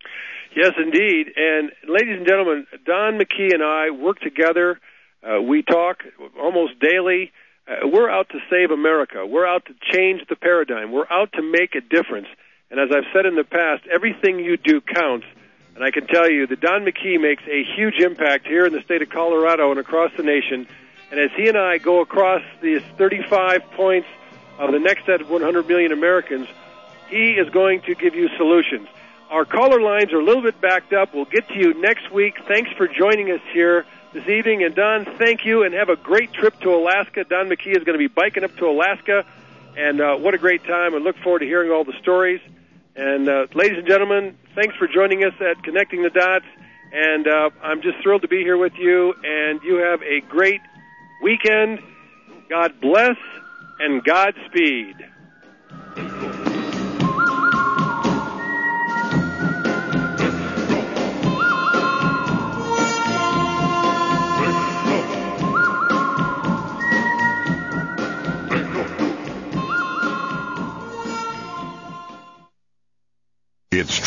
Yes, indeed. And ladies and gentlemen, Don McKee and I work together. Uh, we talk almost daily. Uh, we're out to save America. We're out to change the paradigm. We're out to make a difference. And as I've said in the past, everything you do counts. And I can tell you that Don McKee makes a huge impact here in the state of Colorado and across the nation. And as he and I go across these thirty-five points of the next set of one hundred million Americans, he is going to give you solutions. Our caller lines are a little bit backed up. We'll get to you next week. Thanks for joining us here this evening. And Don, thank you, and have a great trip to Alaska. Don McKee is going to be biking up to Alaska. And uh, what a great time. I look forward to hearing all the stories. And uh, ladies and gentlemen, thanks for joining us at Connecting the Dots. And uh, I'm just thrilled to be here with you. And you have a great weekend. God bless and Godspeed. It's